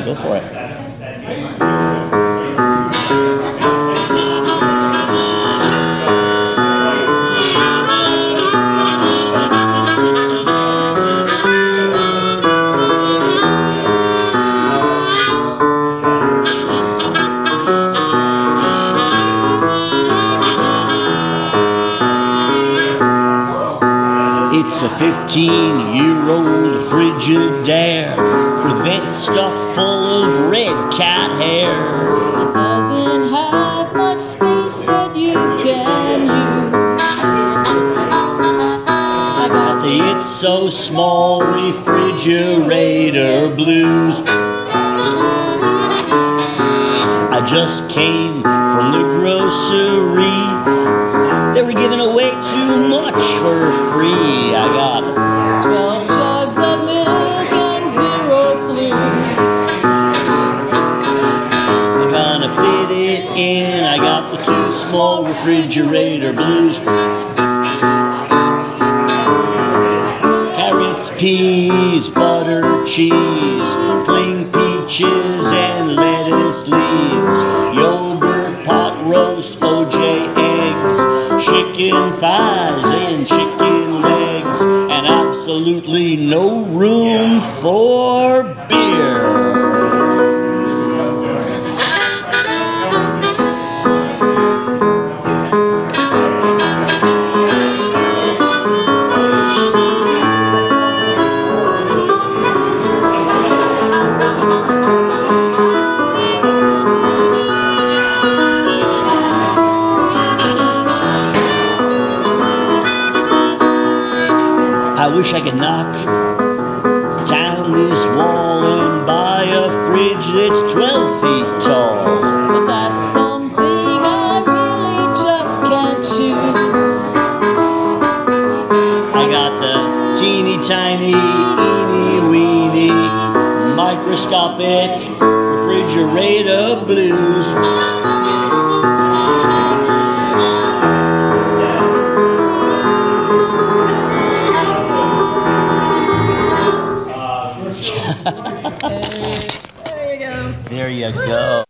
Go for it. It's a 15-year-old Frigidaire with vents stuffed full of red cat hair. It doesn't have much space that you can use. I got The It's So Small Refrigerator Blues. I just came from the grocery. They were giving away too much for free. I got 12 jugs of milk and 0 clues. I'm gonna fit it in. I got the Too Small Refrigerator Blues. Carrots, peas, butter, cheese, cling peaches and lettuce leaves, yogurt, pot roast, OJ eggs, chicken thighs and chicken legs, and absolutely no room for beer. I wish I could knock down this wall and buy a fridge that's 12 feet tall. But that's something I really just can't choose. I got the teeny tiny, teeny weeny, microscopic refrigerator blues. There you go. There you go.